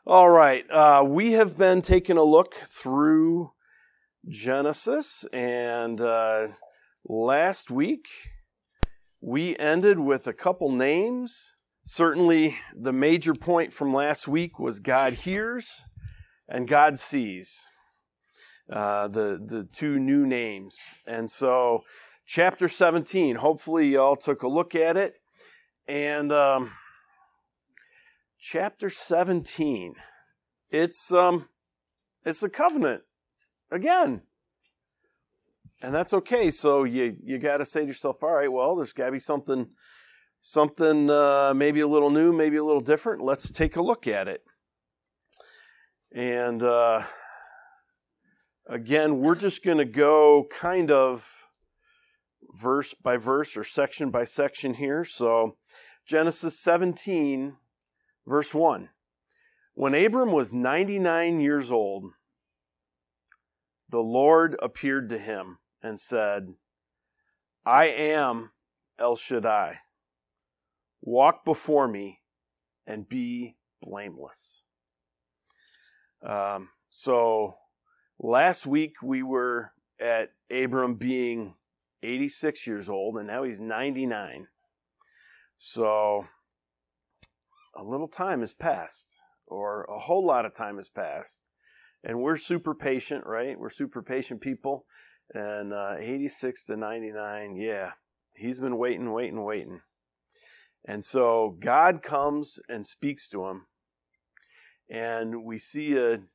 All right, we have been taking a look through Genesis, and last week we ended with a couple names. Certainly the major point from last week was God hears and God sees, the two new names. And so chapter 17, hopefully you all took a look at it, and chapter 17, it's a covenant again, and that's okay. So you got to say to yourself, all right, well, there's got to be something maybe a little new, maybe a little different. Let's take a look at it. And again, we're just going to go kind of verse by verse or section by section here. So Genesis 17. Verse 1, when Abram was 99 years old, the Lord appeared to him and said, I am El Shaddai. Walk before me and be blameless. So last week we were at Abram being 86 years old, and now he's 99. So a little time has passed, or a whole lot of time has passed, and we're super patient, right? We're super patient people, and 86 to 99, yeah, he's been waiting. And so God comes and speaks to him, and we see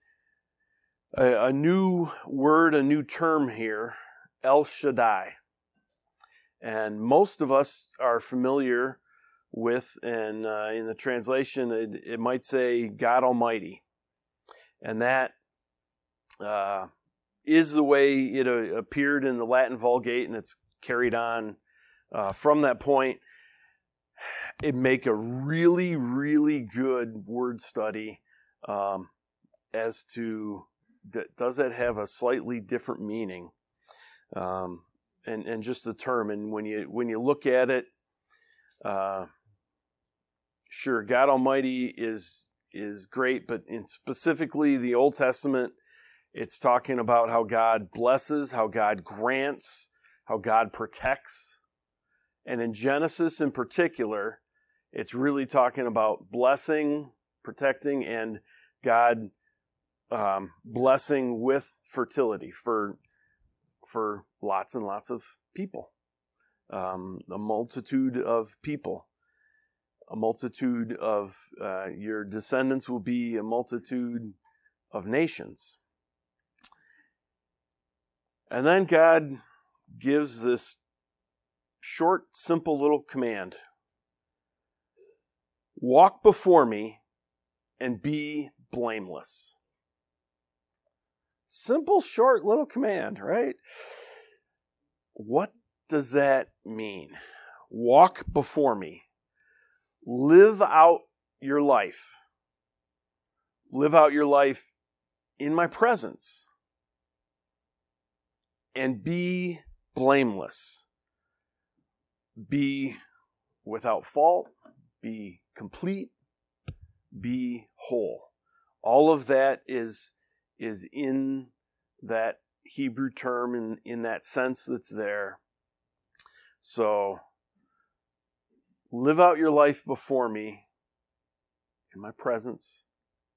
a new word, a new term here, El Shaddai. And most of us are familiar with, and in the translation, it might say God Almighty. And that is the way it appeared in the Latin Vulgate, and it's carried on from that point. It'd make a really, really good word study as to, does that have a slightly different meaning? And just the term, and when you look at it, sure, God Almighty is great, but in specifically the Old Testament, it's talking about how God blesses, how God grants, how God protects. And in Genesis in particular, it's really talking about blessing, protecting, and God blessing with fertility for lots and lots of people, a multitude of people. A multitude of your descendants will be a multitude of nations. And then God gives this short, simple little command. Walk before me and be blameless. Simple, short little command, right? What does that mean? Walk before me. Live out your life. Live out your life in my presence. And be blameless. Be without fault. Be complete. Be whole. All of that is in that Hebrew term, in that sense that's there. So, live out your life before me, in my presence,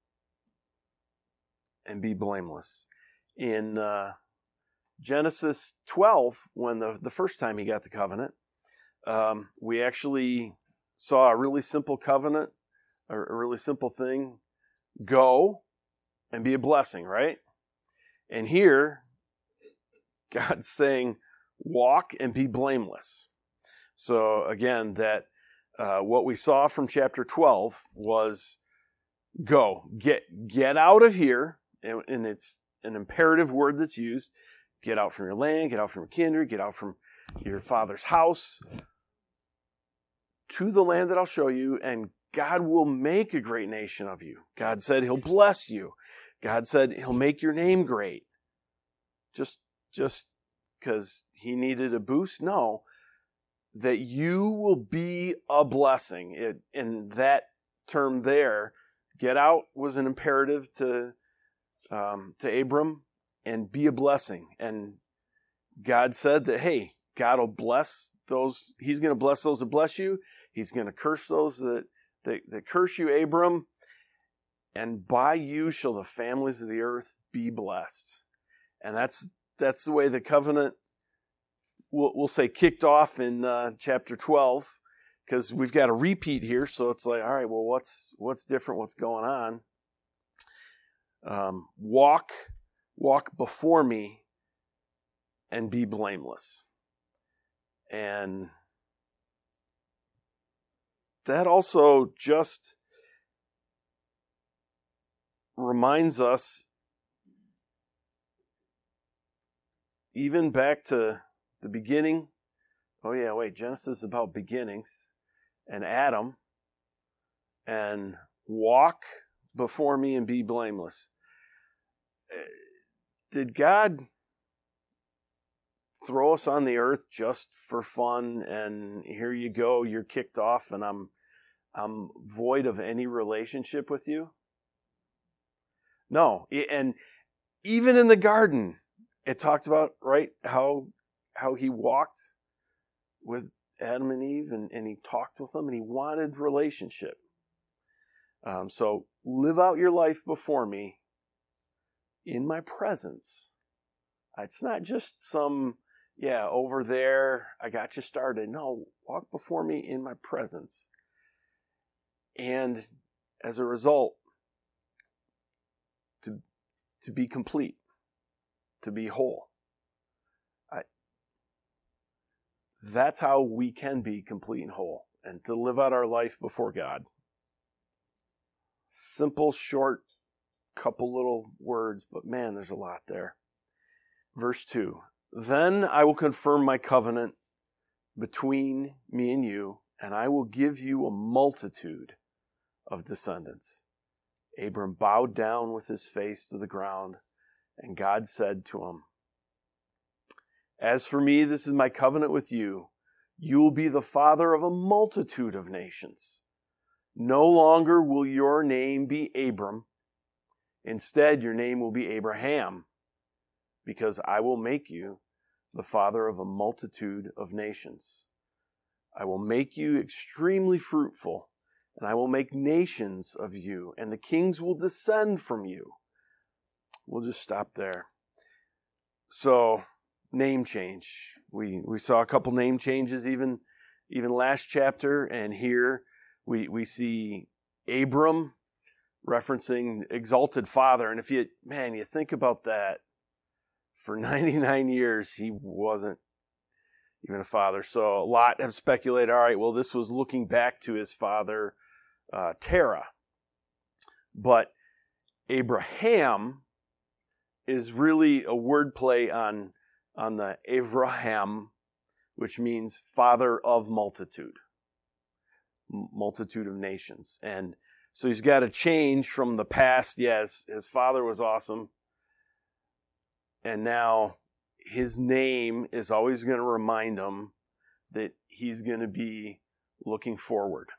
and be blameless. In Genesis 12, when the first time he got the covenant, we actually saw a really simple covenant, a really simple thing. Go and be a blessing, right? And here, God's saying, walk and be blameless. So again, that what we saw from chapter 12 was go, get out of here, and it's an imperative word that's used. Get out from your land, get out from your kindred, get out from your father's house to the land that I'll show you, and God will make a great nation of you. God said he'll bless you. God said he'll make your name great. Just because he needed a boost? No. That you will be a blessing. In that term there, Get out was an imperative to Abram, and be a blessing. And God said that, hey, God will bless those. He's going to bless those that bless you. He's going to curse those that curse you, Abram. And by you shall the families of the earth be blessed. And that's the way the covenant, we'll say, kicked off in chapter 12, because we've got a repeat here. So it's like, all right, well, what's different? What's going on? Walk before me and be blameless. And that also just reminds us, even back to the beginning. Oh yeah, wait, Genesis is about beginnings, and Adam, and walk before me and be blameless. Did God throw us on the earth just for fun, and here you go, you're kicked off, and I'm void of any relationship with you? No. And even in the garden, it talked about, right, how he walked with Adam and Eve, and he talked with them, and he wanted relationship. So live out your life before me in my presence. It's not just some, over there, I got you started. No, walk before me in my presence. And as a result, to be complete, to be whole. That's how we can be complete and whole, and to live out our life before God. Simple, short, couple little words, but man, there's a lot there. Verse 2, then I will confirm my covenant between me and you, and I will give you a multitude of descendants. Abram bowed down with his face to the ground, and God said to him, as for me, this is my covenant with you. You will be the father of a multitude of nations. No longer will your name be Abram. Instead, your name will be Abraham, because I will make you the father of a multitude of nations. I will make you extremely fruitful, and I will make nations of you, and the kings will descend from you. We'll just stop there. So, name change. We saw a couple name changes even last chapter, and here we see Abram referencing exalted father. And if you think about that, for 99 years he wasn't even a father. So a lot have speculated, all right, well, this was looking back to his father Terah. But Abraham is really a wordplay on the Avraham, which means father of multitude of nations. And so he's got to change from the past. Yes, his father was awesome. And now his name is always going to remind him that he's going to be looking forward.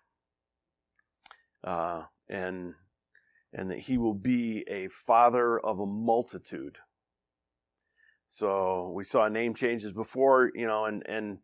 And that he will be a father of a multitude. So we saw name changes before, and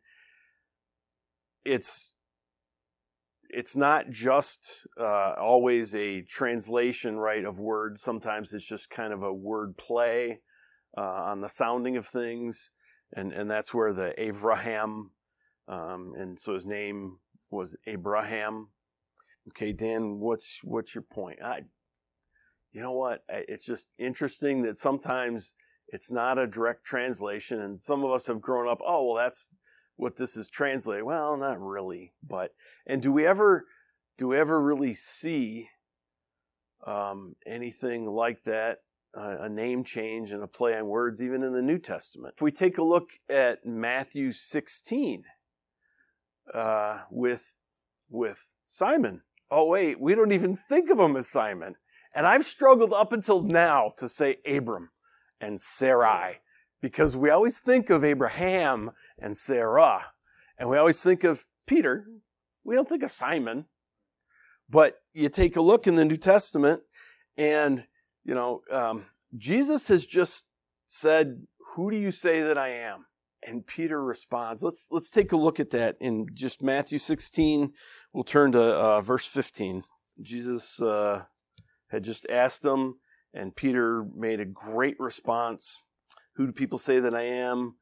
it's not just always a translation, right, of words. Sometimes it's just kind of a word play on the sounding of things, and that's where the Avraham, and so his name was Abraham. Okay, Dan, what's your point? You know what? It's just interesting that sometimes it's not a direct translation, and some of us have grown up, oh, well, that's what this is translated. Well, not really, and do we ever really see anything like that, a name change and a play on words, even in the New Testament? If we take a look at Matthew 16 with Simon, oh wait, we don't even think of him as Simon. And I've struggled up until now to say Abram and Sarai, because we always think of Abraham and Sarah, and we always think of Peter. We don't think of Simon. But you take a look in the New Testament and, Jesus has just said, "Who do you say that I am?" And Peter responds. Let's take a look at that in just Matthew 16. We'll turn to verse 15. Jesus had just asked him, and Peter made a great response. Who do people say that I am?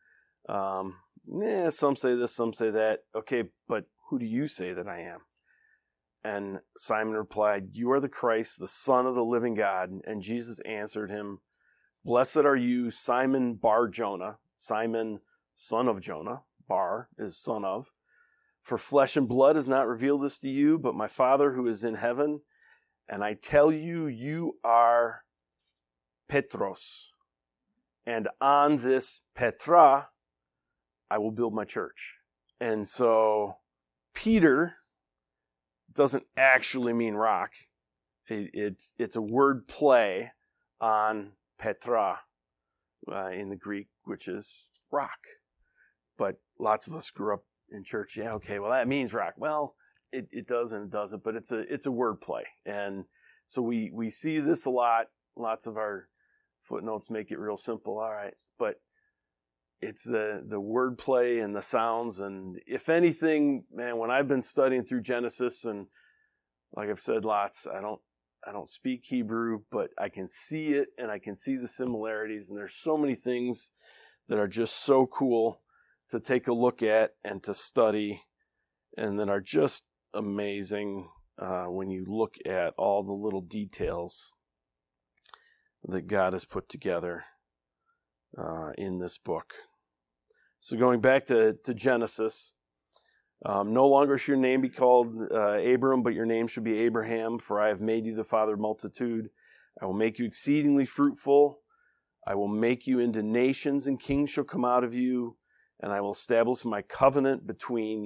Some say this, some say that. Okay, but who do you say that I am? And Simon replied, "You are the Christ, the Son of the living God." And Jesus answered him, "Blessed are you, Simon Bar-Jonah," Simon, son of Jonah. Bar is son of. "For flesh and blood has not revealed this to you, but my Father who is in heaven. And I tell you, you are Petros. And on this Petra, I will build my church." And so Peter doesn't actually mean rock. It's a word play on Petra in the Greek, which is rock. But lots of us grew up in church. Yeah, okay, well, that means rock. Well, it does and it doesn't, but it's a word play. And so we see this a lot. Lots of our footnotes make it real simple. All right, but it's the word play and the sounds. And if anything, man, when I've been studying through Genesis, and like I've said lots, I don't speak Hebrew, but I can see it and I can see the similarities. And there's so many things that are just so cool to take a look at and to study, and that are just amazing when you look at all the little details that God has put together in this book. So going back to Genesis, no longer shall your name be called Abram, but your name should be Abraham, for I have made you the father of multitude. I will make you exceedingly fruitful. I will make you into nations, and kings shall come out of you, and I will establish my covenant between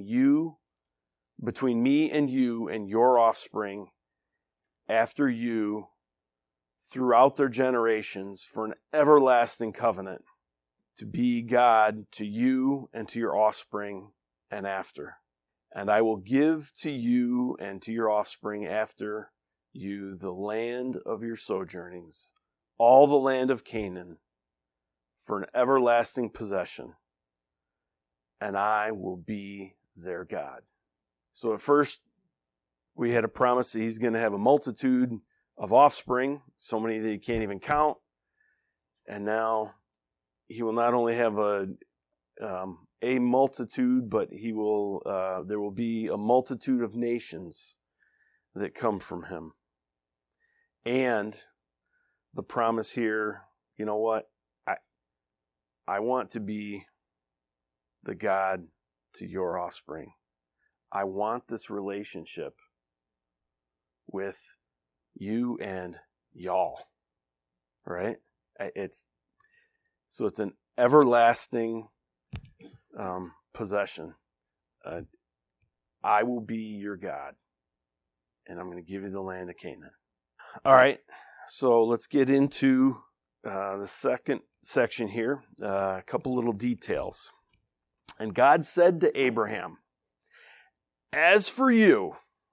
me and you and your offspring after you throughout their generations, for an everlasting covenant, to be God to you and to your offspring and after. And I will give to you and to your offspring after you the land of your sojournings, all the land of Canaan, for an everlasting possession, and I will be their God. So at first, we had a promise that he's going to have a multitude of offspring, so many that he can't even count. And now he will not only have a multitude, but there will be a multitude of nations that come from him. And the promise here, you know what? I want to be the God to your offspring. I want this relationship with you and y'all, right? It's an everlasting possession. I will be your God, and I'm going to give you the land of Canaan. All right, so let's get into the second section here. A couple little details. And God said to Abraham, As for you,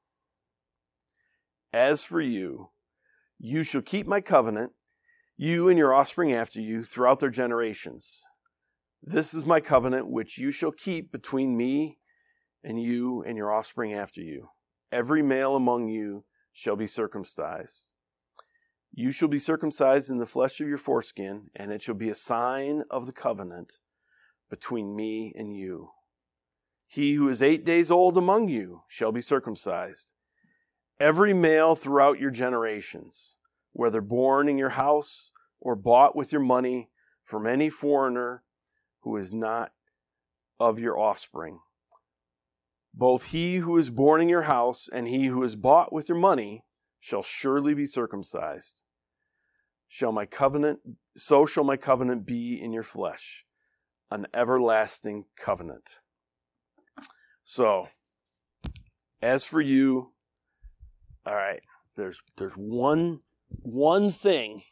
you shall keep my covenant, you and your offspring after you, throughout their generations. This is my covenant which you shall keep between me and you and your offspring after you. Every male among you shall be circumcised. You shall be circumcised in the flesh of your foreskin, and it shall be a sign of the covenant between me and you. He who is 8 days old among you shall be circumcised. Every male throughout your generations, whether born in your house or bought with your money from any foreigner who is not of your offspring. Both he who is born in your house and he who is bought with your money shall surely be circumcised. So shall my covenant be in your flesh, an everlasting covenant. So, as for you, all right, there's one thing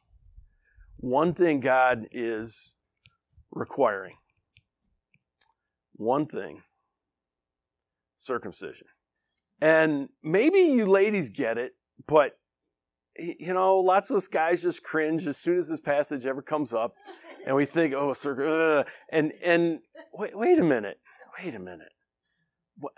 God is requiring. One thing. Circumcision. And maybe you ladies get it, But, you know, lots of us guys just cringe as soon as this passage ever comes up. And we think, oh, and wait a minute. What?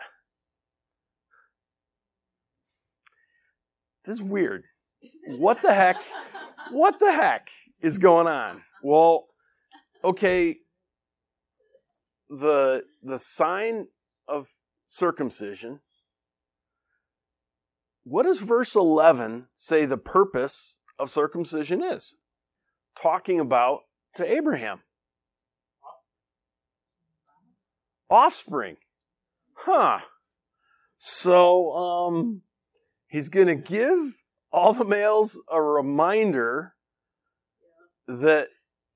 This is weird. What the heck is going on? Well, okay, the sign of circumcision, what does verse 11 say the purpose of circumcision is? Talking about to Abraham. Offspring. So, he's going to give all the males a reminder that,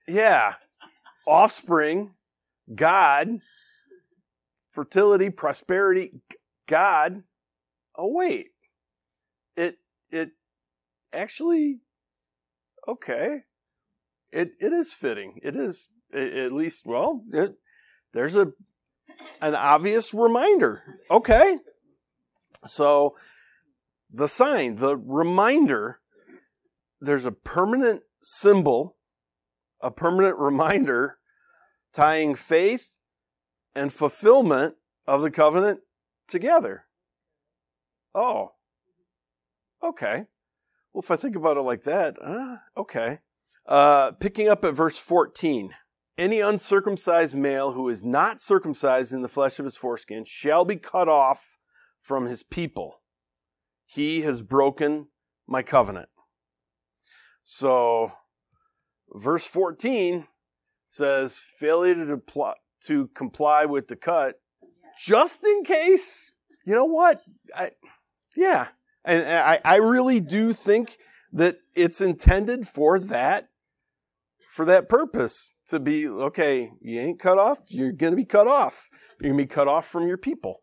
offspring, God, fertility, prosperity, God. Oh, wait. It actually, okay. It is fitting. It is, at least, well, there's an obvious reminder. Okay. So, the sign, the reminder, there's a permanent symbol, a permanent reminder tying faith and fulfillment of the covenant together. Oh, okay. Well, if I think about it like that, okay. Picking up at verse 14. Any uncircumcised male who is not circumcised in the flesh of his foreskin shall be cut off from his people. He has broken my covenant. So, verse 14 says, failure to comply with the cut, just in case, you know what? And I really do think that it's intended for that purpose, to be, okay, you ain't cut off, you're going to be cut off. You're going to be cut off from your people.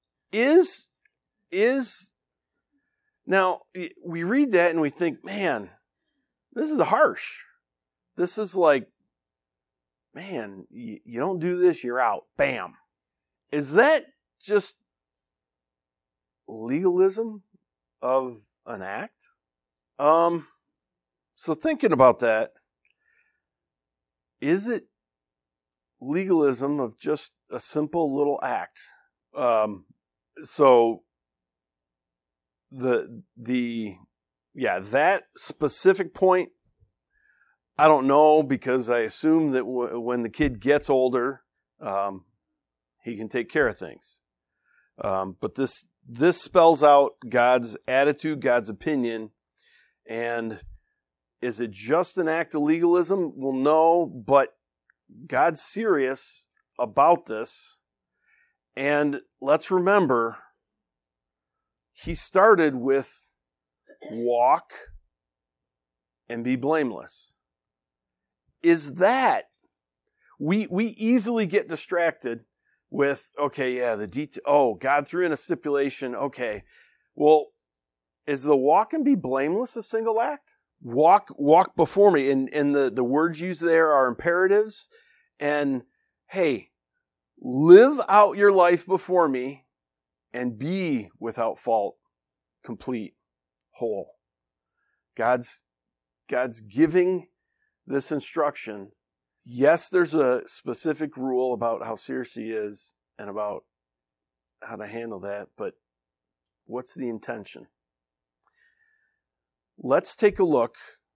Now, we read that and we think, man, this is harsh. This is like, man, you don't do this, you're out. Bam. Is that just legalism of an act? So thinking about that, is it legalism of just a simple little act? So that specific point, I don't know, because I assume that when the kid gets older, he can take care of things. But this spells out God's attitude, God's opinion, and is it just an act of legalism? Well, no, but God's serious about this. And let's remember, he started with walk and be blameless. Is that, we easily get distracted with, okay, the detail, God threw in a stipulation, okay. Well, is the walk and be blameless a single act? Walk before me. And the words used there are imperatives. And hey, live out your life before me and be without fault, complete, whole. God's giving this instruction. Yes, there's a specific rule about how serious he is and about how to handle that, but what's the intention? Let's take a look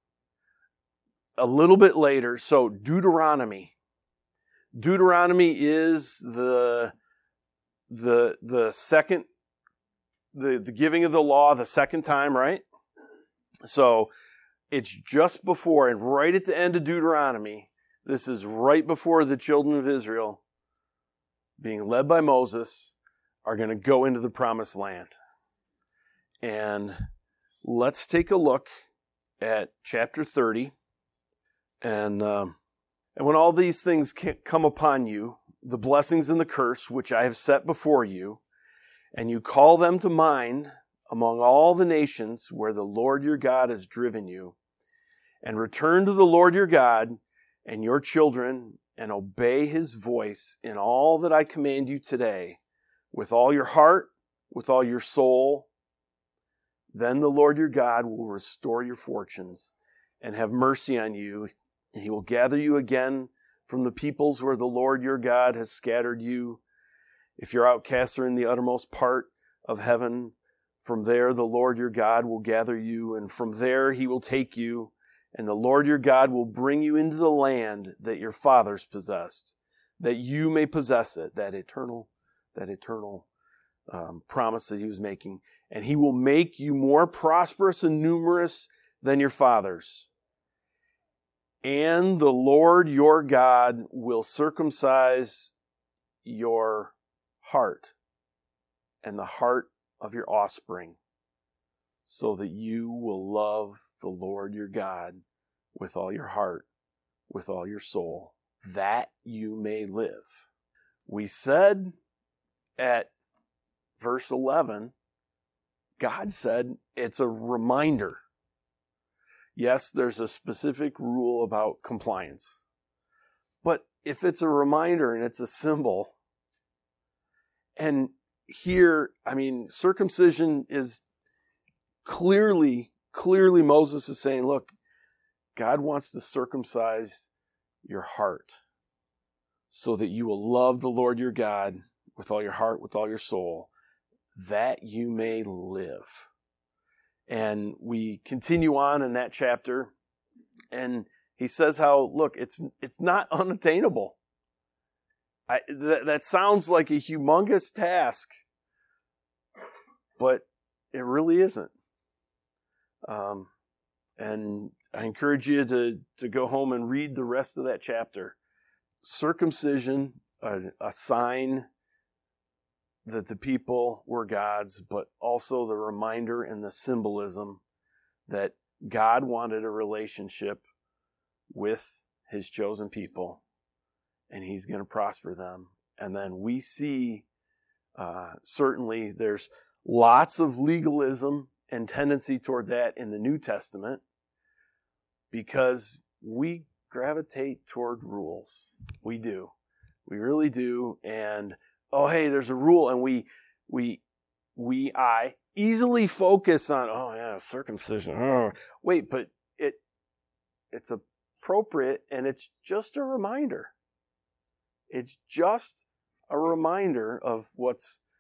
a little bit later. So Deuteronomy. Deuteronomy is the second, the giving of the law the second time, right? So it's just before and right at the end of Deuteronomy. This is right before the children of Israel, being led by Moses, are going to go into the promised land. And let's take a look at chapter 30. And when all these things come upon you, the blessings and the curse which I have set before you, and you call them to mind among all the nations where the Lord your God has driven you, and return to the Lord your God and your children, and obey his voice in all that I command you today, with all your heart, with all your soul, Then the Lord your God will restore your fortunes and have mercy on you. And he will gather you again from the peoples where the Lord your God has scattered you. If your outcasts are in the uttermost part of heaven, from there the Lord your God will gather you, and from there he will take you. And the Lord your God will bring you into the land that your fathers possessed, that you may possess it, that eternal promise that he was making. And he will make you more prosperous and numerous than your fathers. And the Lord your God will circumcise your heart and the heart of your offspring, so that you will love the Lord your God with all your heart, with all your soul, that you may live. We said at verse 11, God said it's a reminder. Yes, there's a specific rule about compliance. But if it's a reminder and it's a symbol, and here, circumcision is clearly Moses is saying, look, God wants to circumcise your heart so that you will love the Lord your God with all your heart, with all your soul, that you may live. And we continue on in that chapter, and he says how, look, it's not unattainable. That sounds like a humongous task, but it really isn't. And I encourage you to go home and read the rest of that chapter. Circumcision, a sign that the people were God's, but also the reminder and the symbolism that God wanted a relationship with his chosen people, and he's going to prosper them. And then we see, certainly there's lots of legalism and tendency toward that in the New Testament, because we gravitate toward rules. We do. We really do. And, oh, hey, there's a rule. And I easily focus on, circumcision. Oh. Wait, but it's appropriate, and it's just a reminder. It's just a reminder of what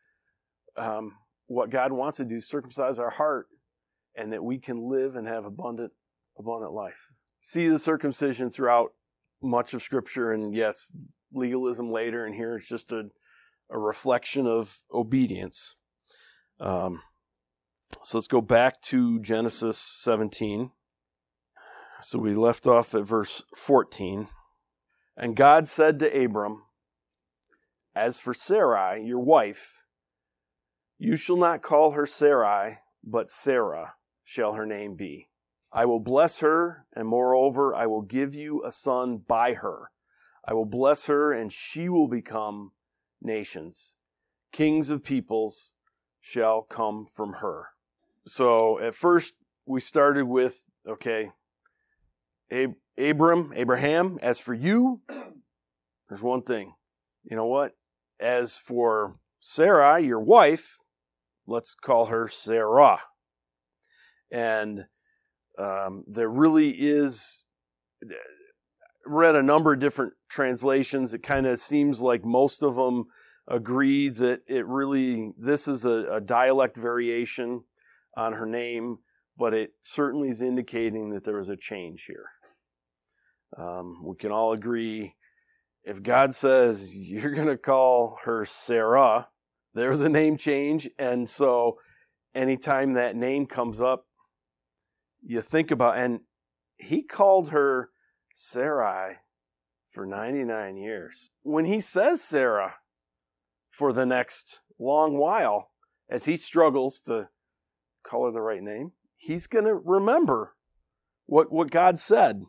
God wants to do, circumcise our heart, and that we can live and have abundant life. See the circumcision throughout much of Scripture, and yes, legalism later, and here it's just a reflection of obedience. So let's go back to Genesis 17. So we left off at verse 14. And God said to Abram, "As for Sarai, your wife, you shall not call her Sarai, but Sarah shall her name be. I will bless her, and moreover, I will give you a son by her. I will bless her, and she will become nations. Kings of peoples shall come from her." So at first, we started with, Abraham, as for you, there's one thing. You know what? As for Sarai, your wife, let's call her Sarah. And there really is, read a number of different translations. It kind of seems like most of them agree that this is a dialect variation on her name, but it certainly is indicating that there was a change here. We can all agree, if God says you're going to call her Sarah, there's a name change. And so anytime that name comes up, you think about, and he called her Sarai for 99 years. When he says Sarah for the next long while, as he struggles to call her the right name, he's going to remember what God said.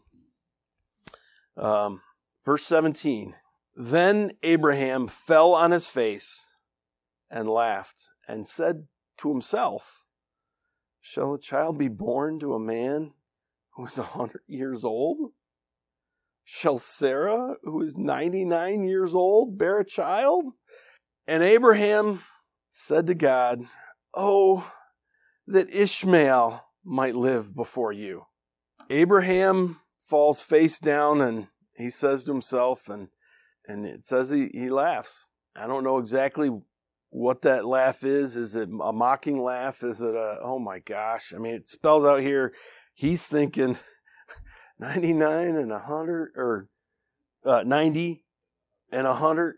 Verse 17, then Abraham fell on his face and laughed and said to himself, "Shall a child be born to a man who is 100 years old? Shall Sarah, who is 99 years old, bear a child?" And Abraham said to God, "Oh, that Ishmael might live before you. Abraham falls face down and he says to himself, and it says he laughs. I don't know exactly what that laugh is. Is it a mocking laugh? Is it oh my gosh. I mean, it spells out here, he's thinking 99 and 100, or 90 and 100.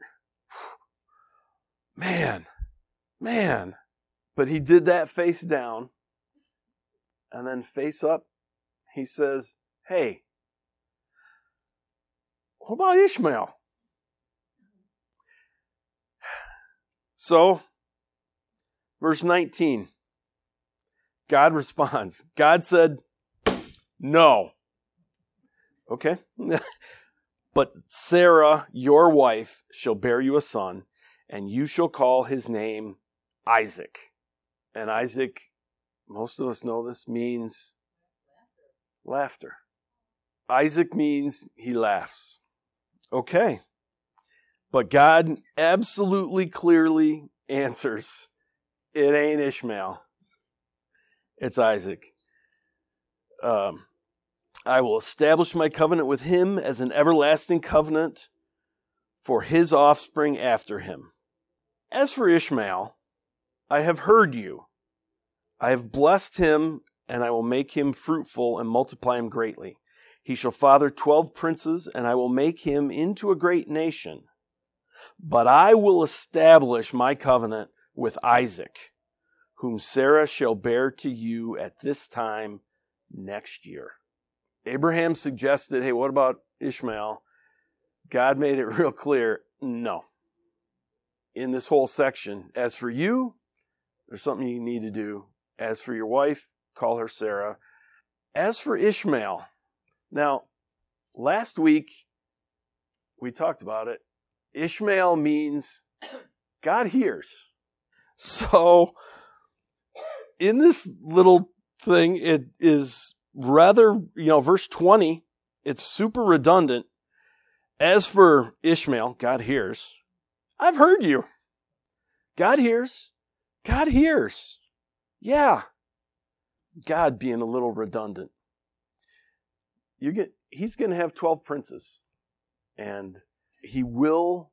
Man. But he did that face down, and then face up, he says, hey, what about Ishmael? So, verse 19, God responds. God said, no. Okay. But Sarah, your wife, shall bear you a son, and you shall call his name Isaac. And Isaac, most of us know this, means laughter. Isaac means he laughs. Okay. But God absolutely clearly answers, it ain't Ishmael. It's Isaac. I will establish my covenant with him as an everlasting covenant for his offspring after him. As for Ishmael, I have heard you. I have blessed him, and I will make him fruitful and multiply him greatly. He shall father 12 princes, and I will make him into a great nation. But I will establish my covenant with Isaac, whom Sarah shall bear to you at this time next year. Abraham suggested, hey, what about Ishmael? God made it real clear, no. In this whole section, as for you, there's something you need to do. As for your wife, call her Sarah. As for Ishmael, now, last week, we talked about it. Ishmael means God hears. So, in this little thing, it is rather, verse 20, it's super redundant. As for Ishmael, God hears. I've heard you. God hears. God hears. Yeah. God being a little redundant. He's going to have 12 princes. And he will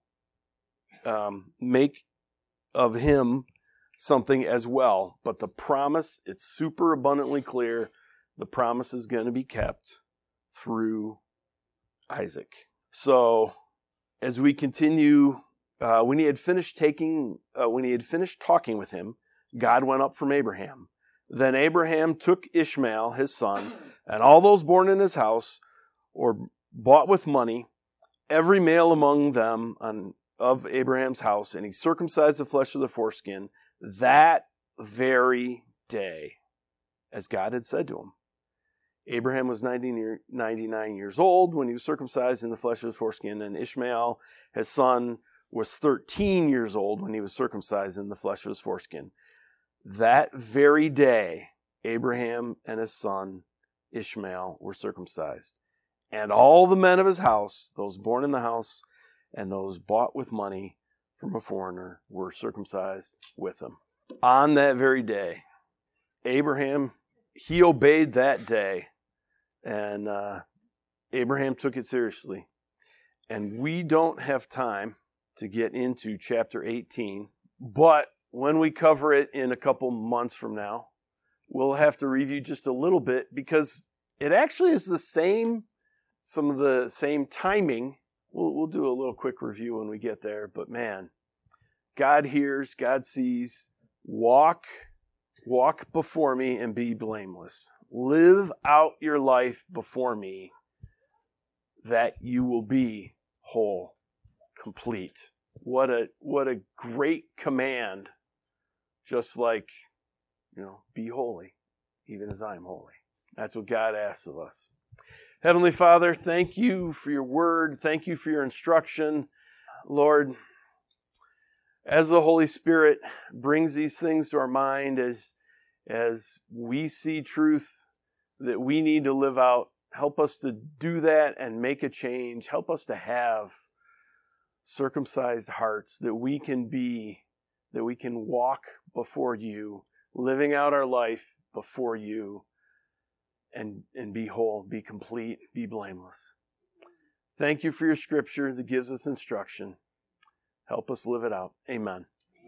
make of him something as well. But the promise, it's super abundantly clear. The promise is going to be kept through Isaac. So, as we continue, when he had finished talking with him, God went up from Abraham. Then Abraham took Ishmael, his son, and all those born in his house, or bought with money, every male among them of Abraham's house, and he circumcised the flesh of the foreskin that very day, as God had said to him. Abraham was 99 years old when he was circumcised in the flesh of his foreskin, and Ishmael, his son, was 13 years old when he was circumcised in the flesh of his foreskin. That very day, Abraham and his son, Ishmael, were circumcised. And all the men of his house, those born in the house, and those bought with money from a foreigner, were circumcised with him. On that very day, Abraham, he obeyed that day, and Abraham took it seriously. And we don't have time to get into chapter 18, but when we cover it in a couple months from now, we'll have to review just a little bit, because it actually is some of the same timing. We'll do a little quick review when we get there, but man, God hears, God sees. Walk before me and be blameless. Live out your life before me, that you will be whole, complete. What a great command. Just like, be holy, even as I am holy. That's what God asks of us. Heavenly Father, thank you for your word. Thank you for your instruction. Lord, as the Holy Spirit brings these things to our mind, as we see truth that we need to live out, help us to do that and make a change. Help us to have circumcised hearts, that we can walk before you living out our life before you and be whole, be complete, be blameless. Thank you for your scripture that gives us instruction. Help us live it out. Amen.